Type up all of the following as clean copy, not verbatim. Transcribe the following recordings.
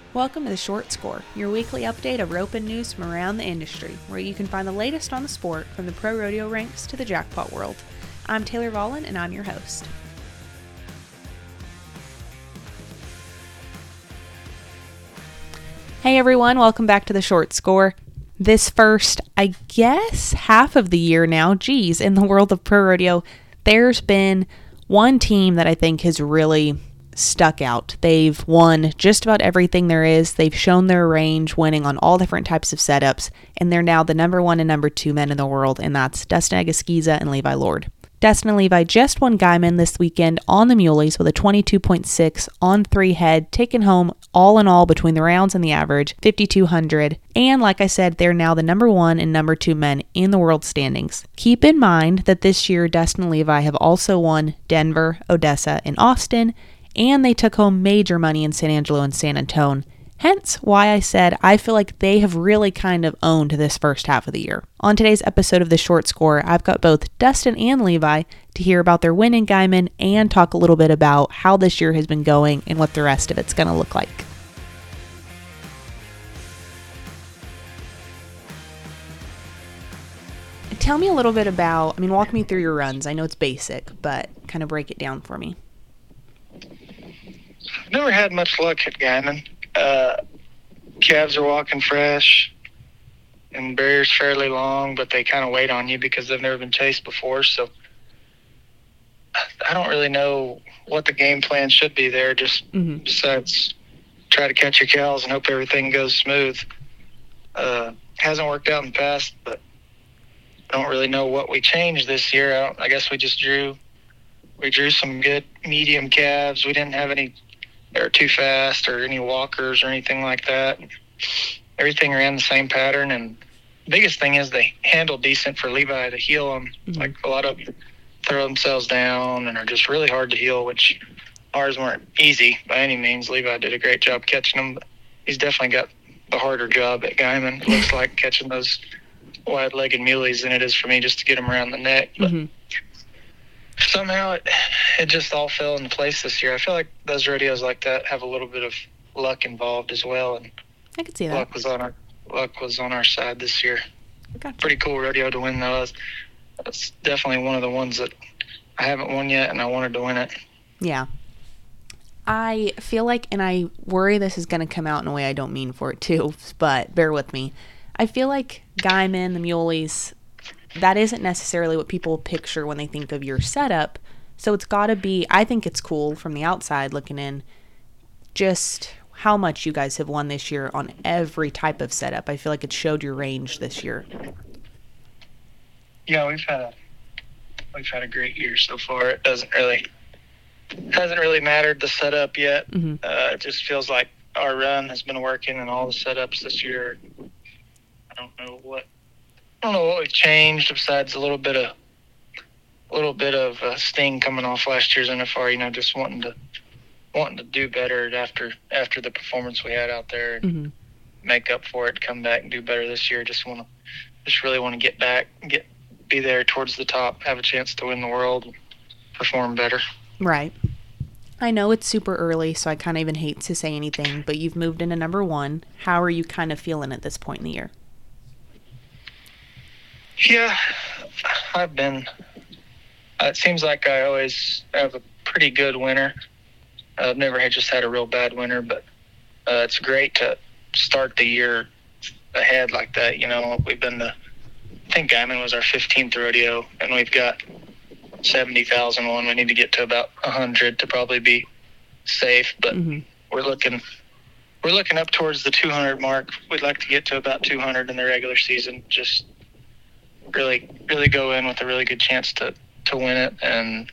Welcome to The Short Score, your weekly update of roping news from around the industry, where you can find the latest on the sport from the pro rodeo ranks to the jackpot world. I'm Taylor Vollen, and I'm your host. Hey everyone, welcome back to The Short Score. This first, I guess, half of the year now, in the world of pro rodeo, there's been one team that I think has really stuck out. They've won just about everything there is. They've shown their range, winning on all different types of setups, and they're now the number 1 and number 2 men in the world, and that's Dustin Egusquiza and Levi Lord. Dustin and Levi just won Guyman this weekend on the Muleys with a 22.6 on 3 head, taking home all in all between the rounds and the average, 5,200. And like I said, they're now the number 1 and number 2 men in the world standings. Keep in mind that this year, Dustin and Levi have also won Denver, Odessa, and Austin, and they took home major money in San Angelo and San Antonio. Hence why I said I feel like they have really kind of owned this first half of the year. On today's episode of The Short Score, I've got both Dustin and Levi to hear about their win in Guyman and talk a little bit about how this year has been going and what the rest of it's going to look like. Tell me a little bit about, walk me through your runs. I know it's basic, but kind of break it down for me. I've never had much luck at Guyman. Calves are walking fresh and barriers fairly long, but they kind of wait on you because they've never been chased before. So I don't really know what the game plan should be there. Just besides try to catch your cows and hope everything goes smooth. Hasn't worked out in the past, but I don't really know what we changed this year. I guess we drew some good medium calves. We didn't have any that were too fast or any walkers or anything like that. Everything ran the same pattern, and the biggest thing is they handle decent for Levi to heel them. Like a lot of them throw themselves down and are just really hard to heel, which ours weren't easy by any means. Levi did a great job catching them, but he's definitely got the harder job at Guyman. It looks like catching those wide-legged muleys than it is for me just to get them around the neck. But somehow it just all fell into place this year. I feel like those rodeos like that have a little bit of luck involved as well, and I could see that. Luck was on our side this year. Gotcha. Pretty cool rodeo to win, though. That's definitely one of the ones that I haven't won yet, and I wanted to win it. Yeah. I feel like, and I worry this is going to come out in a way I don't mean for it to, but bear with me. I feel like Guyman, the Muleys, that isn't necessarily what people picture when they think of your setup. So it's got to be, I think it's cool from the outside looking in, just how much you guys have won this year on every type of setup. I feel like it showed your range this year. Yeah, we've had a great year so far. It hasn't really mattered the setup yet. It just feels like our run has been working in all the setups this year. I don't know what we've changed besides a little bit of sting coming off last year's NFR. Just wanting to do better after the performance we had out there, and make up for it, come back and do better this year. Just really want to get back, be there towards the top, have a chance to win the world, perform better. Right. I know it's super early, so I kind of even hate to say anything, but you've moved into number 1. How are you kind of feeling at this point in the year? Yeah, I've been. It seems like I always have a pretty good winter. I've never just had a real bad winter, but it's great to start the year ahead like that. We've been I think Guyman was our 15th rodeo, and we've got 70,001. We need to get to about 100 to probably be safe, but we're looking up towards the 200 mark. We'd like to get to about 200 in the regular season. Just really go in with a really good chance to win it. And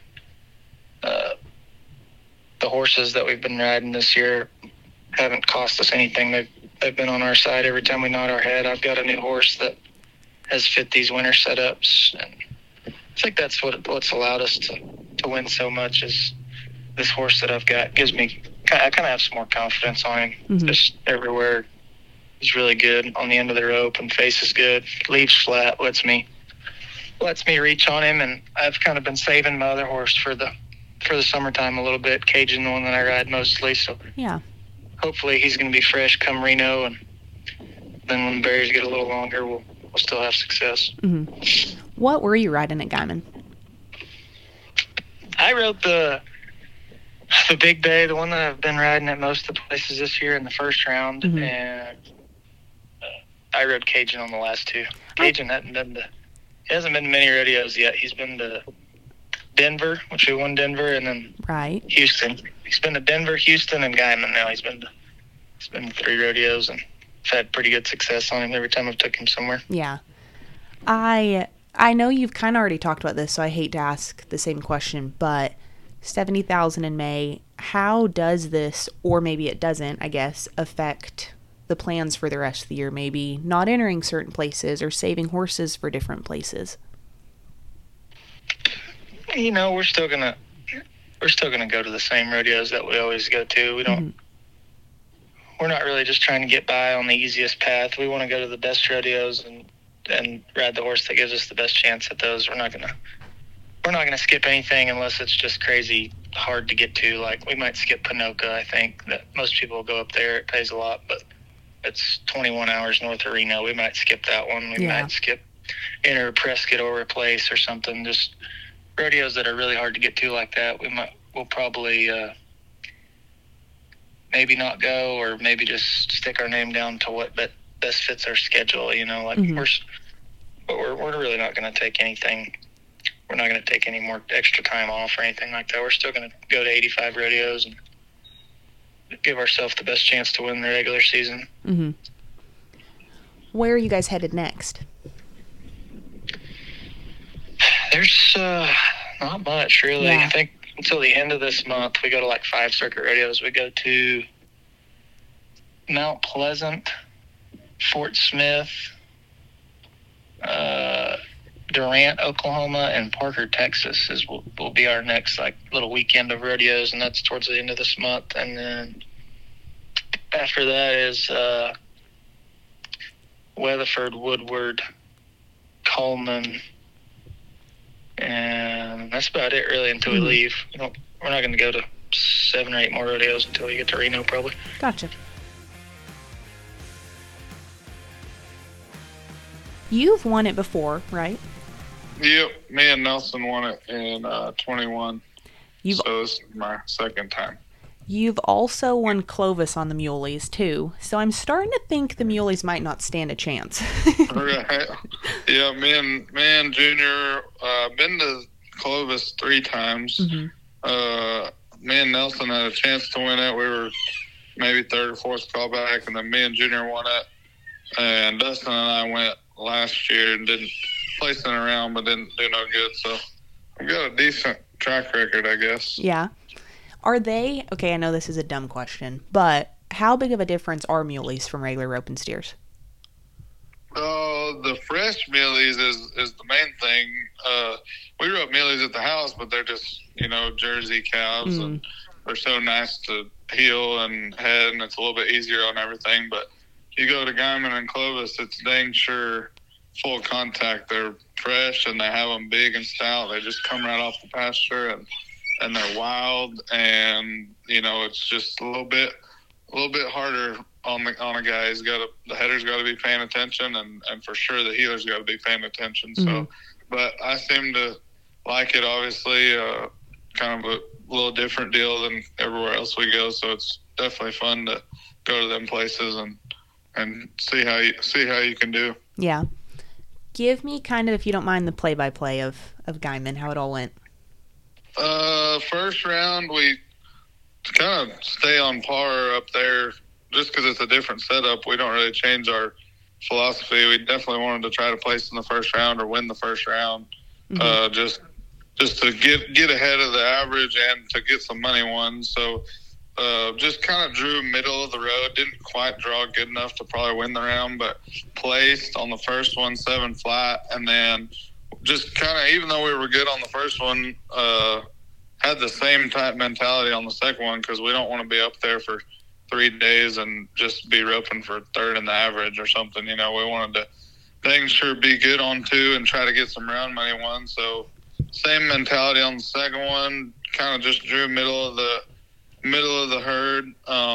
the horses that we've been riding this year haven't cost us anything. They've been on our side every time we nod our head. I've got a new horse that has fit these winter setups, and I think that's what's allowed us to win so much. Is this horse that I've got gives me, I kind of have some more confidence on him. Just everywhere. He's really good on the end of the rope, and face is good. Leaves flat, lets me reach on him, and I've kind of been saving my other horse for the summertime a little bit. Cajun, the one that I ride mostly. So yeah, hopefully he's going to be fresh come Reno, and then when the barriers get a little longer, we'll still have success. Mm-hmm. What were you riding at Guyman? I rode the Big Bay, the one that I've been riding at most of the places this year in the first round, mm-hmm. and I rode Cajun on the last two. Cajun hasn't been to many rodeos yet. He's been to Denver, which we won Denver, and then Houston. He's been to Denver, Houston, and Guyman now. He's been to 3 rodeos, and I've had pretty good success on him every time I've took him somewhere. Yeah. I know you've kind of already talked about this, so I hate to ask the same question, but 70,000 in May, how does this, or maybe it doesn't, I guess, affect the plans for the rest of the year? Maybe not entering certain places or saving horses for different places. You know, we're still gonna go to the same rodeos that we always go to. We don't. Mm-hmm. We're not really just trying to get by on the easiest path. We want to go to the best rodeos and ride the horse that gives us the best chance at those. We're not gonna skip anything unless it's just crazy hard to get to. Like, we might skip Pinoca. I think that most people will go up there. It pays a lot, but it's 21 hours north of Reno. We might skip that one. We might skip Inner Prescott or Replace or something. Just rodeos that are really hard to get to like that. We'll probably maybe not go, or maybe just stick our name down to what best fits our schedule. You know, like mm-hmm. we're really not going to take anything. We're not going to take any more extra time off or anything like that. We're still going to go to 85 rodeos and give ourselves the best chance to win the regular season. Mm-hmm. Where are you guys headed next? There's not much, really. Yeah. I think until the end of this month, we go to like 5 circuit rodeos. We go to Mount Pleasant, Fort Smith, Durant, Oklahoma, and Parker, Texas will be our next like little weekend of rodeos, and that's towards the end of this month. And then after that is Weatherford, Woodward, Coleman, and that's about it really until we leave. We're not going to go to 7 or 8 more rodeos until we get to Reno, probably. Gotcha. You've won it before, right? Yep, me and Nelson won it in 21. So this is my second time. You've also won Clovis on the Muleys, too. So I'm starting to think the Muleys might not stand a chance. Right. Yeah, me and Junior been to Clovis 3 times. Mm-hmm. Me and Nelson had a chance to win it. We were maybe 3rd or 4th callback, and then me and Junior won it. And Dustin and I went last year and didn't place in a round, but didn't do no good. So I've got a decent track record, I guess. Yeah. Are they, okay, I know this is a dumb question, but how big of a difference are muleys from regular rope and steers? The fresh muleys is the main thing. We rope muleys at the house, but they're just, Jersey calves, and they're so nice to heel and head, and it's a little bit easier on everything. But you go to Guyman and Clovis, it's dang sure full contact. They're fresh, and they have them big and stout. They just come right off the pasture, and they're wild, and it's just a little bit harder on a guy. The header's got to be paying attention, and for sure the heeler's got to be paying attention. So, but I seem to like it. Obviously, kind of a little different deal than everywhere else we go. So it's definitely fun to go to them places and see how you can do. Yeah, give me kind of, if you don't mind, the play-by-play of Guyman, how it all went. First round, we kind of stay on par up there just because it's a different setup. We don't really change our philosophy. We definitely wanted to try to place in the first round or win the first round, just to get ahead of the average and to get some money won. So just kind of drew middle of the road. Didn't quite draw good enough to probably win the round, but placed on the first one 7 flat, and then just kind of, even though we were good on the first one, had the same type mentality on the second one, because we don't want to be up there for 3 days and just be roping for 3rd in the average or something. We wanted to dang sure be good on 2 and try to get some round money won. So same mentality on the second one, kind of just drew middle of the herd.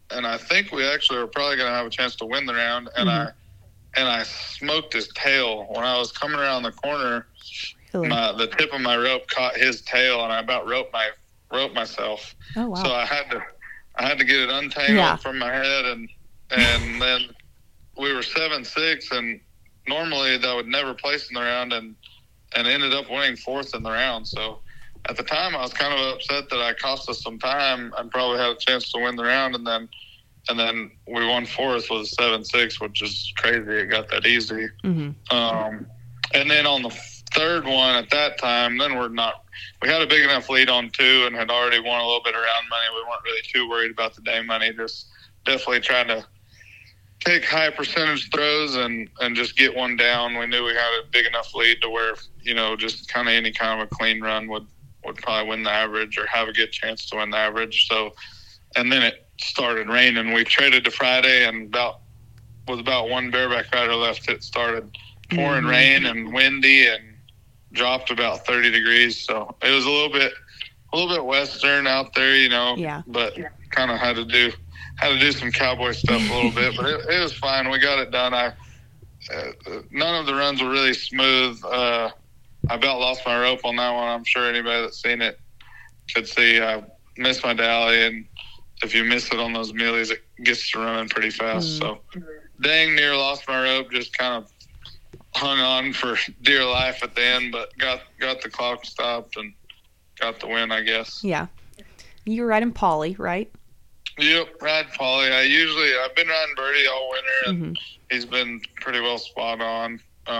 I think we actually were probably going to have a chance to win the round. And I smoked his tail when I was coming around the corner. Really? The tip of my rope caught his tail, and I about roped myself. Oh wow! So I had to get it untangled from my head, and then we were 7-6, and normally that would never place in the round, and ended up winning 4th in the round. So at the time, I was kind of upset that I cost us some time. I probably had a chance to win the round, and then we won 4th with a 7-6, which is crazy. It got that easy. Mm-hmm. And then on the third one at that time, then we had a big enough lead on 2 and had already won a little bit of round money. We weren't really too worried about the day money, just definitely trying to take high percentage throws and just get one down. We knew we had a big enough lead to where, just kind of any kind of a clean run would probably win the average or have a good chance to win the average. So, and then it started raining. We traded to Friday, and with about one bareback rider left, it started pouring rain and windy and dropped about 30 degrees. So it was a little bit western out there, but kind of had to do some cowboy stuff a little bit, but it was fine. We got it done. None of the runs were really smooth. I about lost my rope on that one. I'm sure anybody that's seen it could see I missed my dally, and if you miss it on those mealies, it gets to running pretty fast. So dang near lost my rope, just kind of hung on for dear life at the end, but got the clock stopped and got the win, I guess. Yeah. You were riding Paulie, right? Yep, ride Paulie. I've been riding Birdie all winter, and he's been pretty well spot on.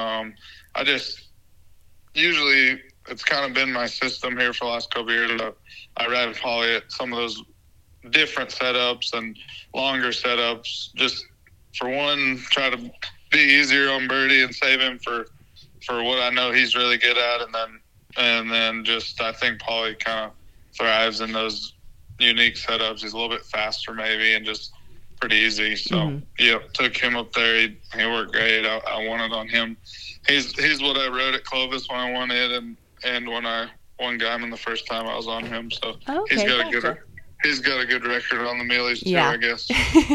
Usually it's kind of been my system here for the last couple of years. I ride Paulie at some of those different setups and longer setups, just for one, try to be easier on Birdie and save him for what I know he's really good at, and then just I think Paulie kind of thrives in those unique setups. He's a little bit faster maybe and just pretty easy. So took him up there. He worked great. I won it on him. He's what I rode at Clovis when I won it, and when I won Guyman the first time I was on him. So he's got a good record on the mealies too, I guess.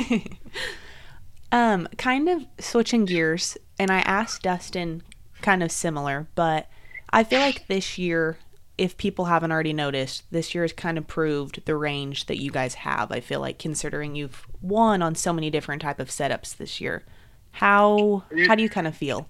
Kind of switching gears, and I asked Dustin kind of similar, but I feel like this year, if people haven't already noticed, this year has kind of proved the range that you guys have. I feel like, considering you've won on so many different type of setups this year. How do you kind of feel?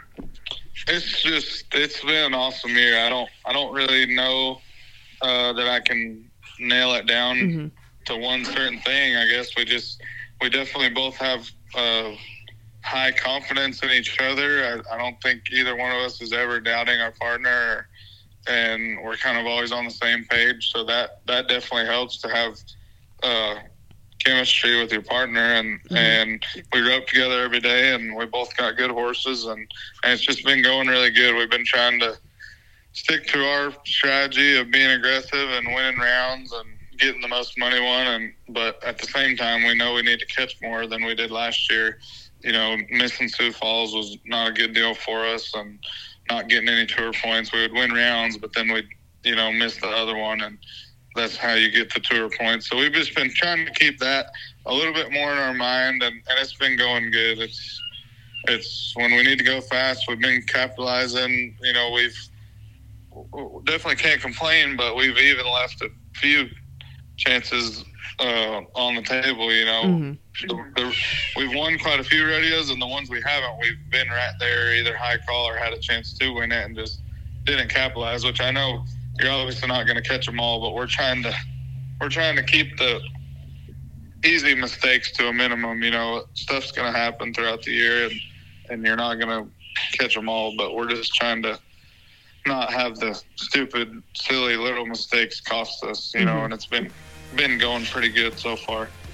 It's been an awesome year. I don't really know that I can nail it down to one certain thing. I guess we definitely both have high confidence in each other. I don't think either one of us is ever doubting our partner, and we're kind of always on the same page. So that definitely helps to have chemistry with your partner, and we rope together every day, and we both got good horses, and it's just been going really good. We've been trying to stick to our strategy of being aggressive and winning rounds and getting the most money won, but at the same time we know we need to catch more than we did last year. Missing Sioux Falls was not a good deal for us, and not getting any tour points. We would win rounds, but then we'd miss the other one, and that's how you get the tour points. So we've just been trying to keep that a little bit more in our mind, and it's been going good. It's when we need to go fast, we've been capitalizing. We've definitely can't complain, but we've even left a few chances on the table. We've won quite a few rodeos, and the ones we haven't, we've been right there, either high call or had a chance to win it and just didn't capitalize, which I know you're obviously not going to catch them all, but we're trying to keep the easy mistakes to a minimum. Stuff's going to happen throughout the year, and you're not going to catch them all, but we're just trying to not have the stupid, silly little mistakes cost us, and it's been going pretty good so far.